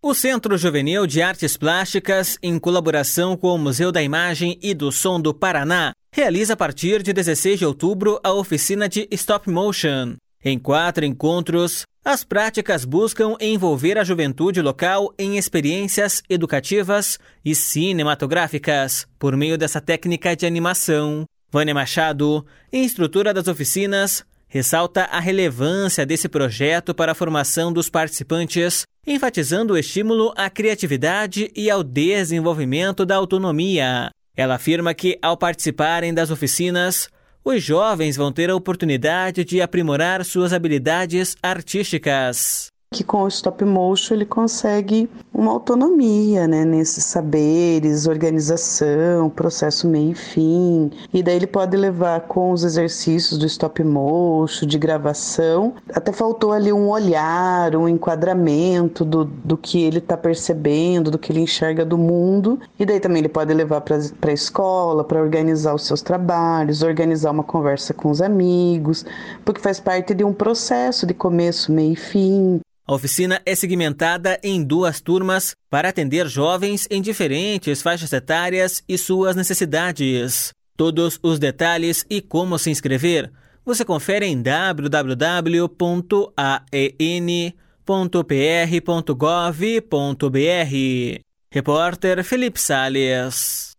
O Centro Juvenil de Artes Plásticas, em colaboração com o Museu da Imagem e do Som do Paraná, realiza a partir de 16 de outubro a oficina de Stop Motion. Em 4 encontros, as práticas buscam envolver a juventude local em experiências educativas e cinematográficas por meio dessa técnica de animação. Vânia Machado, instrutora das oficinas, ressalta a relevância desse projeto para a formação dos participantes, enfatizando o estímulo à criatividade e ao desenvolvimento da autonomia. Ela afirma que, ao participarem das oficinas, os jovens vão ter a oportunidade de aprimorar suas habilidades artísticas. Que com o stop motion ele consegue uma autonomia, nesses saberes, organização, processo meio e fim. E daí ele pode levar com os exercícios do stop motion, de gravação. Até faltou ali um olhar, um enquadramento do que ele está percebendo, do que ele enxerga do mundo. E daí também ele pode levar para a escola, para organizar os seus trabalhos, organizar uma conversa com os amigos, porque faz parte de um processo de começo, meio e fim. A oficina é segmentada em 2 turmas para atender jovens em diferentes faixas etárias e suas necessidades. Todos os detalhes e como se inscrever, você confere em www.aen.pr.gov.br. Repórter Felipe Sales.